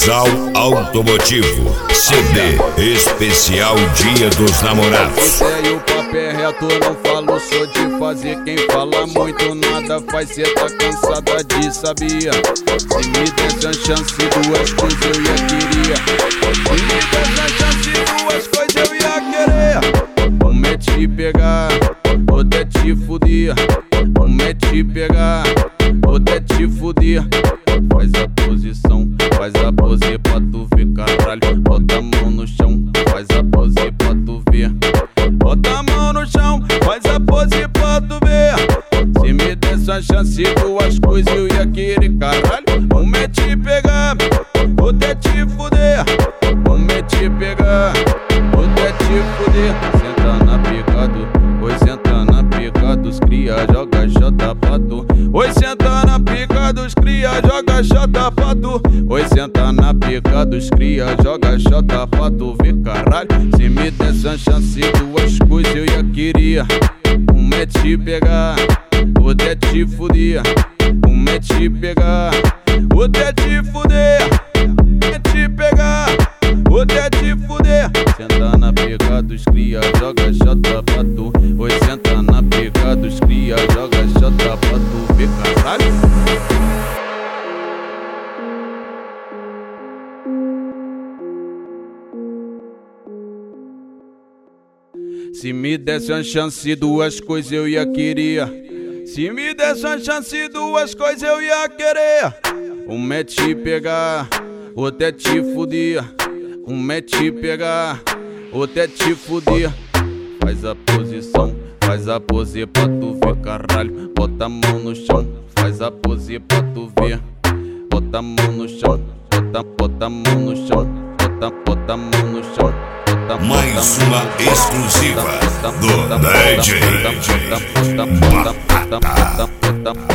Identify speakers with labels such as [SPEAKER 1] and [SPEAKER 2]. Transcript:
[SPEAKER 1] Casal Automotivo, CD especial Dia dos Namorados.
[SPEAKER 2] E o papo é reto, não falo, sou de fazer. Quem fala muito nada faz, cê tá cansada de sabia. Se me desse a chance, duas coisas eu ia querer. Se me desse a chance, duas coisas eu ia querer. Um é te pegar, outro é te fuder. Um é te pegar, outro é te fuder. Faz a posição, faz a pose pra tu ver, caralho. Bota a mão no chão, faz a pose pra tu ver. Bota a mão no chão, faz a pose pra tu ver. Se me desse a chance, duas coisas eu ia querer, caralho. Um é te pegar, outro é te fuder. Um é te pegar, outro é te fuder. Senta na picado, oi, senta na pica dos cria, joga xota pra tu. Oi, senta na pica dos cria, joga xota pra tu. Oi, senta na pica dos cria, joga xota pra tu ver, caralho. Se me desse a chance, duas coisas eu ia querer. Um é te pegar, outro é te fuder. Um é te pegar, outro é te fuder. Um é te pegar, outro é te fuder. Senta na pica dos cria, joga xota pra tu. Oi, senta na pica dos cria, joga xota pra tu ver, caralho. Se me desse uma chance, duas coisas eu ia querer. Se me desse uma chance, duas coisas eu ia querer. Um é te pegar, outro é te fuder. Um é te pegar, outro é te fuder. Faz a posição, faz a pose pra tu ver, caralho. Bota a mão no chão, faz a pose pra tu ver. Bota a mão no chão, bota a mão no chão. Bota a mão no chão.
[SPEAKER 1] Mais uma exclusiva do DJ Batata.